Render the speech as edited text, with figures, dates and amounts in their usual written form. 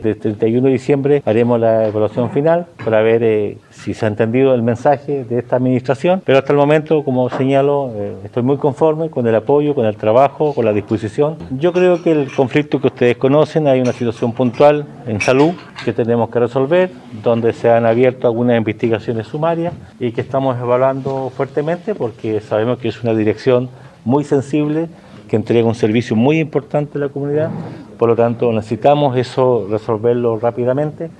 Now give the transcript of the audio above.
El 31 de diciembre haremos la evaluación final para ver si se ha entendido el mensaje de esta administración, pero hasta el momento, como señalo, estoy muy conforme con el apoyo, con el trabajo, con la disposición. Yo creo que el conflicto que ustedes conocen, hay una situación puntual en salud que tenemos que resolver, donde se han abierto algunas investigaciones sumarias y que estamos evaluando fuertemente porque sabemos que es una dirección muy sensible que entrega un servicio muy importante a la comunidad. Por lo tanto, necesitamos eso resolverlo rápidamente.